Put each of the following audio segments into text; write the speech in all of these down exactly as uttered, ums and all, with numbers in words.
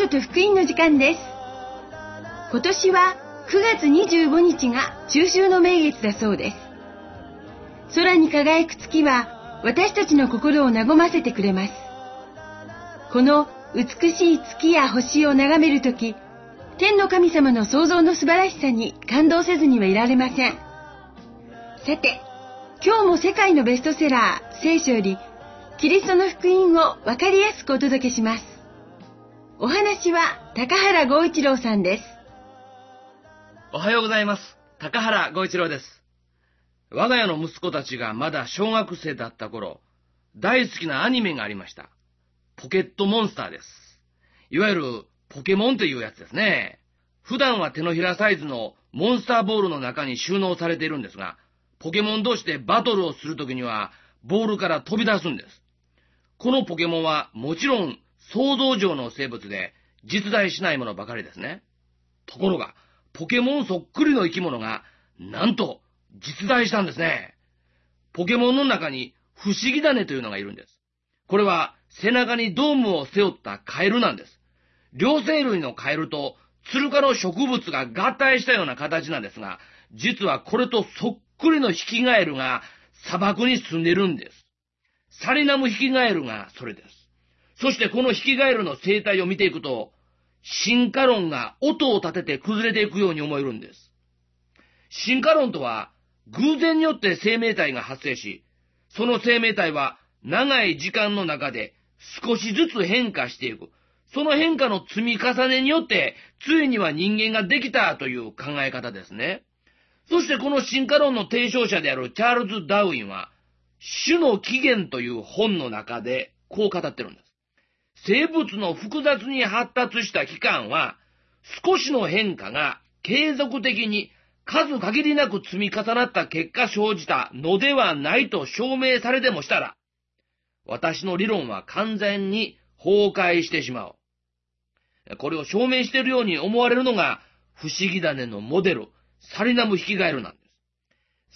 書と福音の時間です。今年はくがつにじゅうごにちが中秋の名月だそうです。空に輝く月は私たちの心を和ませてくれます。この美しい月や星を眺めるとき、天の神様の創造の素晴らしさに感動せずにはいられません。さて、今日も世界のベストセラー聖書よりキリストの福音をわかりやすくお届けします。お話は高原剛一郎さんです。 おはようございます。高原剛一郎です。我が家の息子たちがまだ小学生だった頃、大好きなアニメがありました。ポケットモンスターです。いわゆるポケモンというやつですね。普段は手のひらサイズのモンスターボールの中に収納されているんですが、ポケモン同士でバトルをするときにはボールから飛び出すんです。このポケモンはもちろん想像上の生物で実在しないものばかりですね。ところがポケモンそっくりの生き物がなんと実在したんですね。ポケモンの中に不思議種というのがいるんです。これは背中にドームを背負ったカエルなんです。両生類のカエルとツル科の植物が合体したような形なんですが、実はこれとそっくりのヒキガエルが砂漠に住んでいるんです。サリナムヒキガエルがそれです。そしてこのヒキガエルの生態を見ていくと、進化論が音を立てて崩れていくように思えるんです。進化論とは偶然によって生命体が発生し、その生命体は長い時間の中で少しずつ変化していく。その変化の積み重ねによってついには人間ができたという考え方ですね。そしてこの進化論の提唱者であるチャールズ・ダーウィンは、種の起源という本の中でこう語ってるんです。生物の複雑に発達した器官は、少しの変化が継続的に数限りなく積み重なった結果生じたのではないと証明されてもしたら、私の理論は完全に崩壊してしまう。これを証明しているように思われるのが不思議種のモデル、サリナムヒキガエルなんです。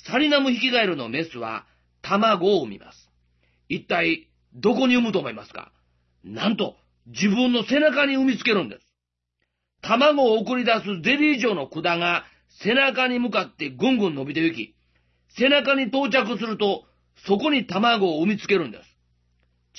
サリナムヒキガエルのメスは卵を産みます。一体どこに産むと思いますか？なんと自分の背中に産みつけるんです。卵を送り出すゼリー状の管が背中に向かってぐんぐん伸びていき、背中に到着するとそこに卵を産みつけるんです。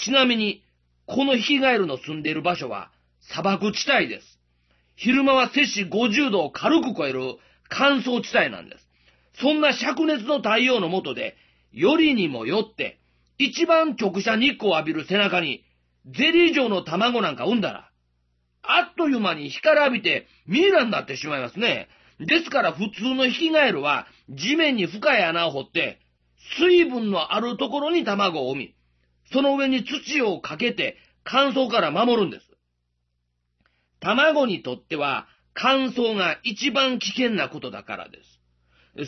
ちなみにこのヒキガエルの住んでいる場所は砂漠地帯です。昼間は摂氏ごじゅうどを軽く超える乾燥地帯なんです。そんな灼熱の太陽の下で、よりにもよって一番直射日光を浴びる背中にゼリー状の卵なんか産んだら、あっという間に光浴びてミイラになってしまいますね。ですから普通のヒキガエルは地面に深い穴を掘って、水分のあるところに卵を産み、その上に土をかけて乾燥から守るんです。卵にとっては乾燥が一番危険なことだからです。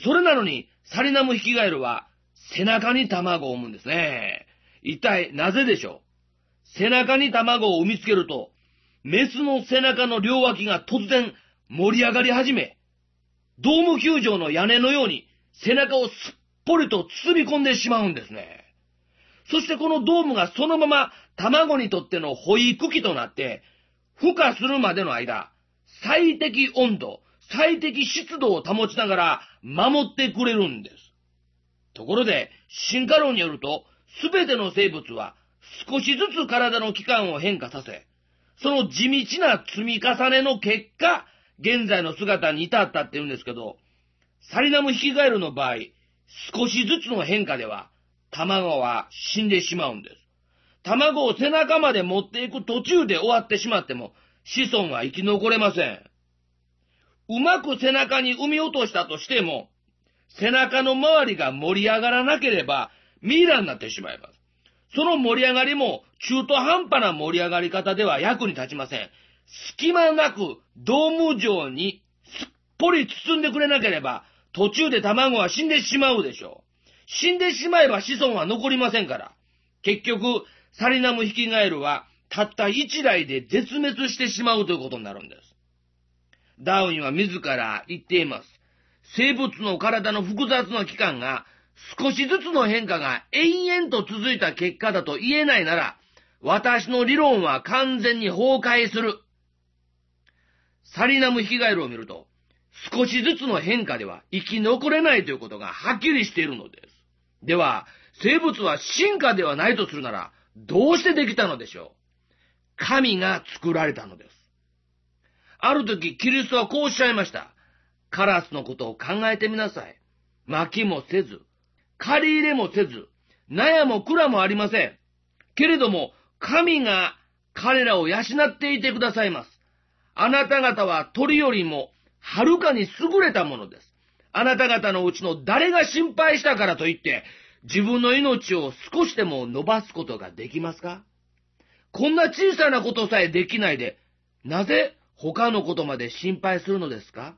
それなのにサリナムヒキガエルは背中に卵を産むんですね。一体なぜでしょう？背中に卵を産みつけると、メスの背中の両脇が突然盛り上がり始め、ドーム球場の屋根のように背中をすっぽりと包み込んでしまうんですね。そしてこのドームがそのまま卵にとっての保育器となって、孵化するまでの間、最適温度、最適湿度を保ちながら守ってくれるんです。ところで、進化論によると、すべての生物は少しずつ体の器官を変化させ、その地道な積み重ねの結果、現在の姿に至ったって言うんですけど、サリナムヒキガエルの場合、少しずつの変化では、卵は死んでしまうんです。卵を背中まで持っていく途中で終わってしまっても、子孫は生き残れません。うまく背中に産み落としたとしても、背中の周りが盛り上がらなければミイラになってしまいます。その盛り上がりも中途半端な盛り上がり方では役に立ちません。隙間なくドーム状にすっぽり包んでくれなければ、途中で卵は死んでしまうでしょう。死んでしまえば子孫は残りませんから。結局、サリナムヒキガエルはたった一代で絶滅してしまうということになるんです。ダーウィンは自ら言っています。生物の体の複雑な器官が少しずつの変化が延々と続いた結果だと言えないなら、私の理論は完全に崩壊する。 サリナムヒキガエルを見ると、少しずつの変化では生き残れないということがはっきりしているのです。では、生物は進化ではないとするなら、どうしてできたのでしょう。神が作られたのです。ある時、キリストはこうおっしゃいました。カラスのことを考えてみなさい。巻きもせず、借り入れもせず、納屋も蔵もありません。けれども、神が彼らを養っていてくださいます。あなた方は鳥よりもはるかに優れたものです。あなた方のうちの誰が心配したからといって、自分の命を少しでも伸ばすことができますか？こんな小さなことさえできないで、なぜ他のことまで心配するのですか？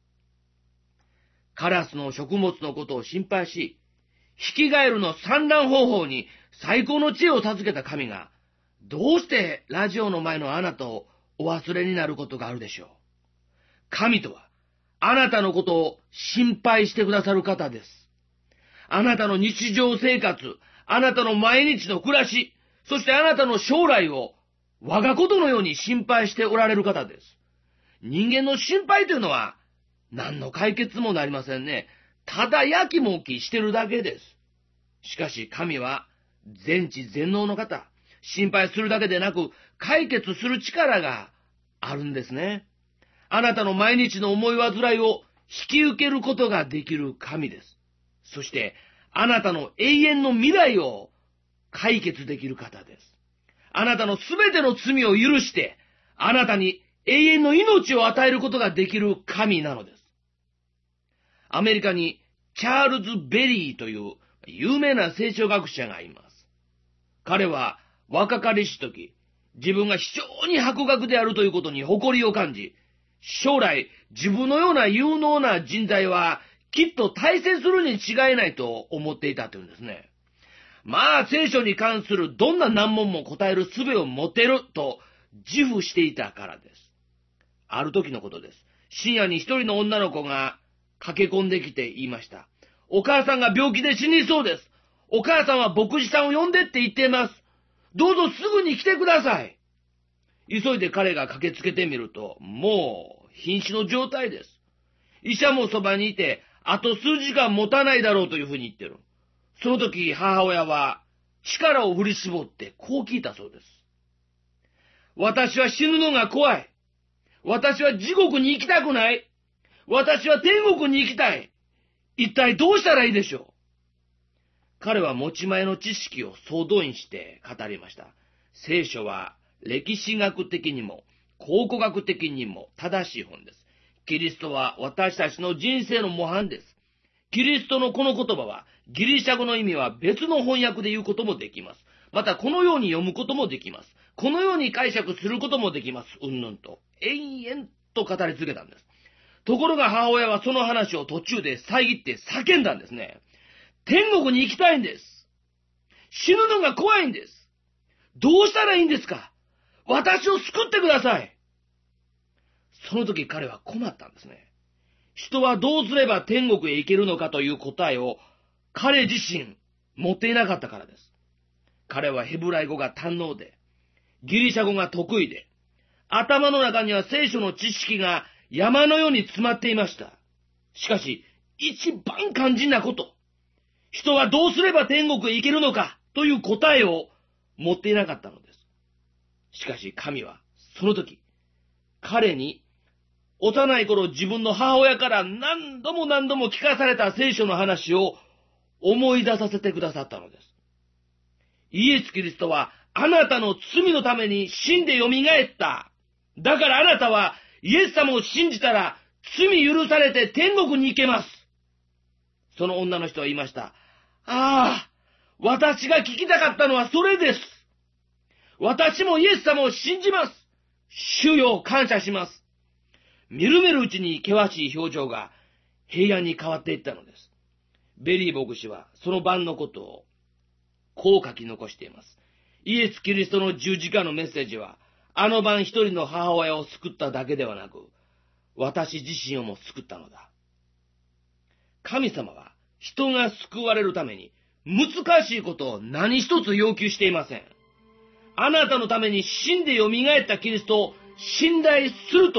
カラスの食物のことを心配し、ヒキガエルの産卵方法に最高の知恵を授けた神が、どうしてラジオの前のあなたをお忘れになることがあるでしょう。神とは、あなたのことを心配してくださる方です。あなたの日常生活、あなたの毎日の暮らし、そしてあなたの将来を我がことのように心配しておられる方です。人間の心配というのは何の解決もなりませんね。ただやきもきしてるだけです。しかし神は全知全能の方。心配するだけでなく解決する力があるんですね。あなたの毎日の思い煩いを引き受けることができる神です。そして、あなたの永遠の未来を解決できる方です。あなたのすべての罪を許して、あなたに永遠の命を与えることができる神なのです。アメリカにチャールズ・ベリーという有名な聖書学者がいます。彼は若かりし時、自分が非常に博学であるということに誇りを感じ、将来自分のような有能な人材はきっと大成するに違いないと思っていたというんですね。まあ聖書に関するどんな難問も答える術を持てると自負していたからです。ある時のことです。深夜に一人の女の子が駆け込んできて言いました。お母さんが病気で死にそうです。お母さんは牧師さんを呼んでって言っています。どうぞすぐに来てください。急いで彼が駆けつけてみると、もう瀕死の状態です。医者もそばにいて、あと数時間持たないだろうというふうに言ってる。その時母親は力を振り絞ってこう聞いたそうです。私は死ぬのが怖い。私は地獄に行きたくない。私は天国に行きたい。一体どうしたらいいでしょう。彼は持ち前の知識を総動員して語りました。聖書は歴史学的にも考古学的にも正しい本です。キリストは私たちの人生の模範です。キリストのこの言葉はギリシャ語の意味は別の翻訳で言うこともできます。またこのように読むこともできます。このように解釈することもできます。うんぬんと延々と語り続けたんです。ところが母親はその話を途中で遮って叫んだんですね。天国に行きたいんです。死ぬのが怖いんです。どうしたらいいんですか？私を救ってください。その時彼は困ったんですね。人はどうすれば天国へ行けるのかという答えを彼自身持っていなかったからです。彼はヘブライ語が堪能で、ギリシャ語が得意で、頭の中には聖書の知識が山のように詰まっていました。しかし、一番肝心なこと、人はどうすれば天国へ行けるのかという答えを持っていなかったのです。しかし神はその時、彼に幼い頃自分の母親から何度も何度も聞かされた聖書の話を思い出させてくださったのです。イエス・キリストはあなたの罪のために死んでよみがえった。だからあなたはイエス様を信じたら罪許されて天国に行けます。その女の人は言いました。ああ、私が聞きたかったのはそれです。私もイエス様を信じます。主よ、感謝します。みるみるうちに険しい表情が平安に変わっていったのです。ベリー牧師はその晩のことをこう書き残しています。イエス・キリストの十字架のメッセージは、あの晩一人の母親を救っただけではなく、私自身をも救ったのだ。神様は人が救われるために難しいことを何一つ要求していません。あなたのために死んでよみがえったキリストを信頼すると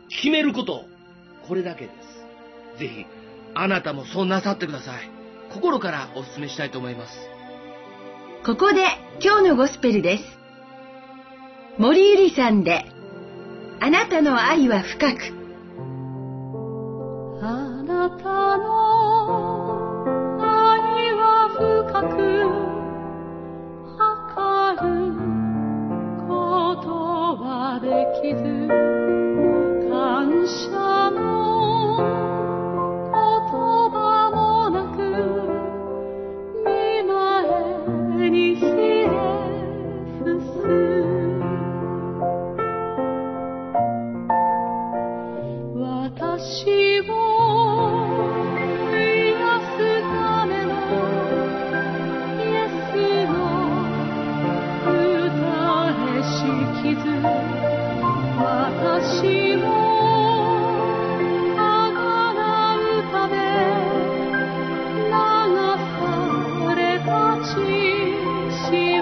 決めること、これだけです。ぜひ、あなたもそうなさってください。心からお勧めしたいと思います。 ここで今日のゴスペルです。森ゆりさんで、あなたの愛は深く。 あなたの愛は深く、測ることはできず、感謝の言葉もなく、見前にひれ伏す。私を癒すためのイエスの打たれし傷、私をあがなうため流された血潮、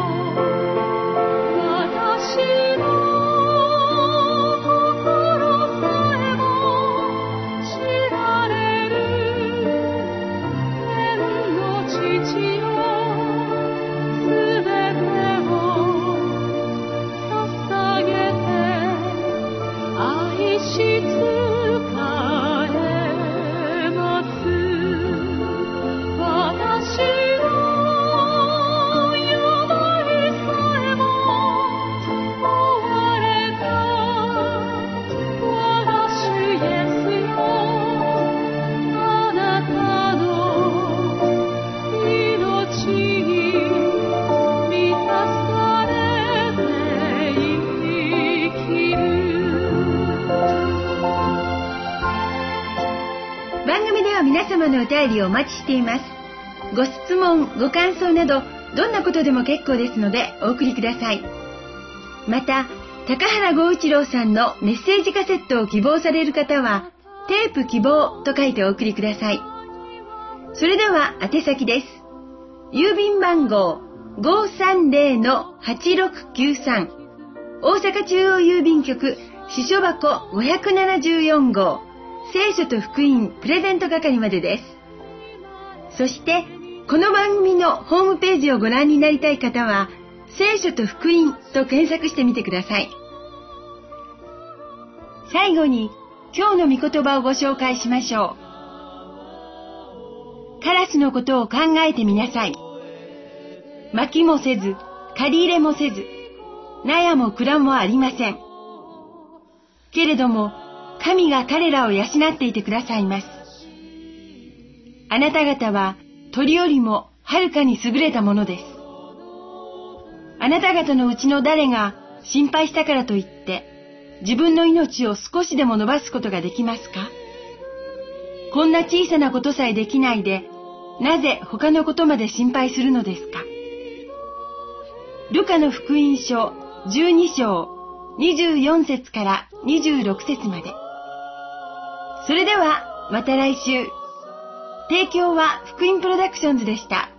私の皆様のお便りをお待ちしています。ご質問、ご感想など、どんなことでも結構ですのでお送りください。また、高原剛一郎さんのメッセージカセットを希望される方は、テープ希望と書いてお送りください。それでは宛先です。郵便番号 ごーさんぜろのはちろくきゅうさん、大阪中央郵便局支所箱ごひゃくななじゅうよん号、聖書と福音プレゼント係までです。そして、この番組のホームページをご覧になりたい方は、聖書と福音と検索してみてください。最後に、今日の御言葉をご紹介しましょう。カラスのことを考えてみなさい。巻きもせず、借り入れもせず、納屋も蔵もありません。けれども、神が彼らを養っていてくださいます。あなた方は鳥よりもはるかに優れたものです。あなた方のうちの誰が心配したからといって自分の命を少しでも伸ばすことができますか？こんな小さなことさえできないで、なぜ他のことまで心配するのですか？ルカの福音書じゅうに章にじゅうよん節からにじゅうろく節まで。それではまた来週。提供は福音プロダクションズでした。